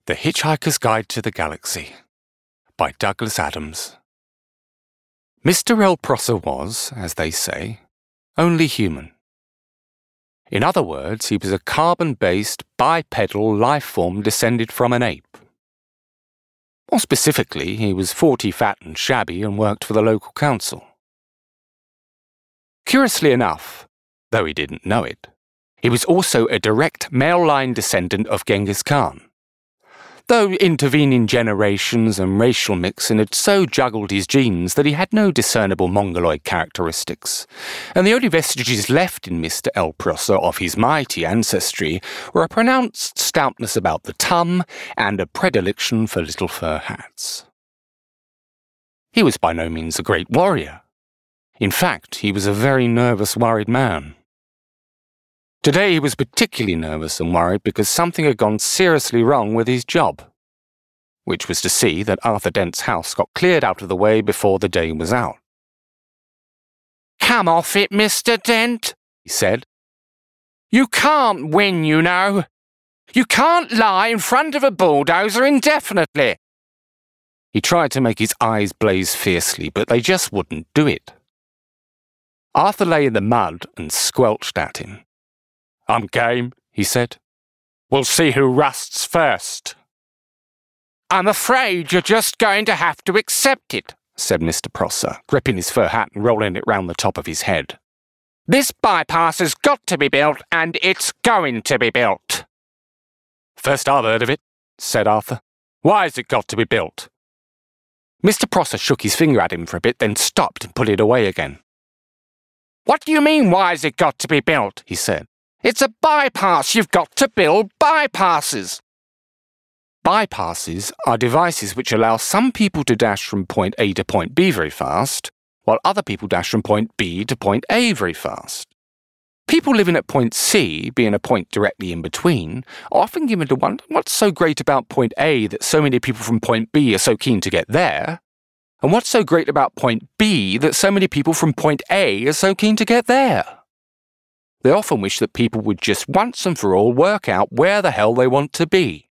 The Hitchhiker's Guide to the Galaxy by Douglas Adams. Mr. L. Prosser was, as they say, only human. In other words, he was a carbon-based, bipedal life form descended from an ape. More specifically, he was 40 fat and shabby and worked for the local council. Curiously enough, though he didn't know it, he was also a direct male-line descendant of Genghis Khan, though intervening generations and racial mixing had so juggled his genes that he had no discernible mongoloid characteristics, and the only vestiges left in Mr. L. Prosser of his mighty ancestry were a pronounced stoutness about the tum and a predilection for little fur hats. He was by no means a great warrior. In fact, he was a very nervous, worried man. Today he was particularly nervous and worried because something had gone seriously wrong with his job, which was to see that Arthur Dent's house got cleared out of the way before the day was out. "Come off it, Mr. Dent," he said. "You can't win, you know. You can't lie in front of a bulldozer indefinitely." He tried to make his eyes blaze fiercely, but they just wouldn't do it. Arthur lay in the mud and squelched at him. "I'm game," he said. "We'll see who rusts first." "I'm afraid you're just going to have to accept it," said Mr. Prosser, gripping his fur hat and rolling it round the top of his head. "This bypass has got to be built, and it's going to be built." "First I've heard of it," said Arthur. "Why has it got to be built?" Mr. Prosser shook his finger at him for a bit, then stopped and put it away again. "What do you mean, why has it got to be built?" he said. "It's a bypass. You've got to build bypasses." Bypasses are devices which allow some people to dash from point A to point B very fast, while other people dash from point B to point A very fast. People living at point C, being a point directly in between, are often given to wonder what's so great about point A that so many people from point B are so keen to get there, and what's so great about point B that so many people from point A are so keen to get there. They often wish that people would just once and for all work out where the hell they want to be.